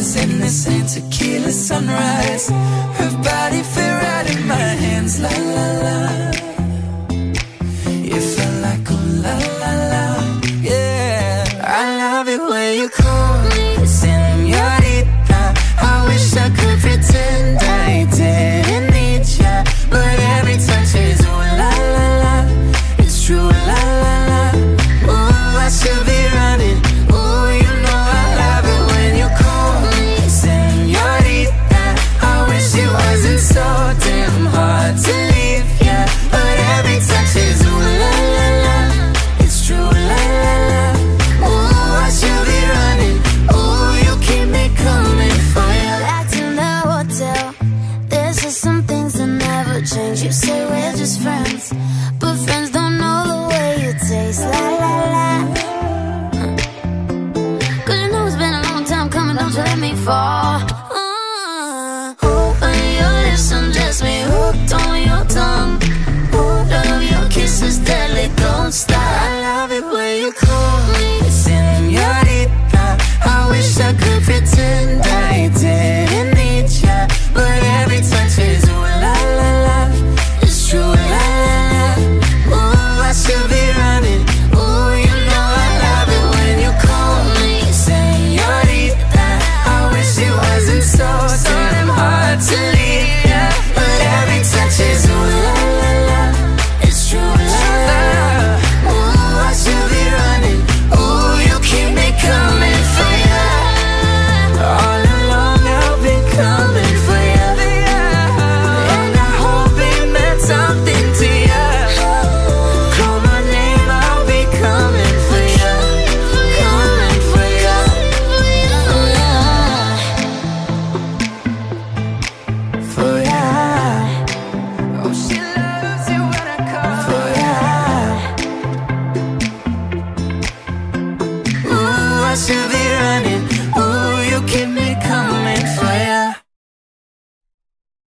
stars in the same tequila sunrise. Her body fit right in my hands, la la la. It felt like oh la la la, yeah. I love it when you call me señorita. I wish I could pretend I didn't need ya, but every touch is ooh la la la. It's true la la la. Ooh, I should be running. Ooh, you know I love it when you call me señorita. I wish it wasn't so damn hard to leave ya, but every touch is ooh la la la. It's true la la la. Ooh, I should be running. Ooh, you keep me coming for ya. Back in the hotel, there's just some things that never change. You say we're just friends, but friends don't know the way you taste. La la la. Cause you know it's been a long time coming, don't you let me fall. When your lips undress me, hooked on your tongue. Love your kisses deadly, don't stop. I love it when you call me señorita. I wish I could pretend I didn't need ya, but every touch is ooh la la la. It's true la la la. Ooh, I should be running. Ooh, you know I love it when you call me señorita. I wish it wasn't so damn hard to leave ya, but every touch is ooh la la la. It's true la la la. Ooh, I should be running. Ooh, you keep me coming for ya. All along I've been coming for ya, and I hope it meant something to ya. Call my name, I'll be coming for ya, coming for ya. For ya. Oh, she loves it when I call for ya. Ooh, I should be running. Ooh, you keep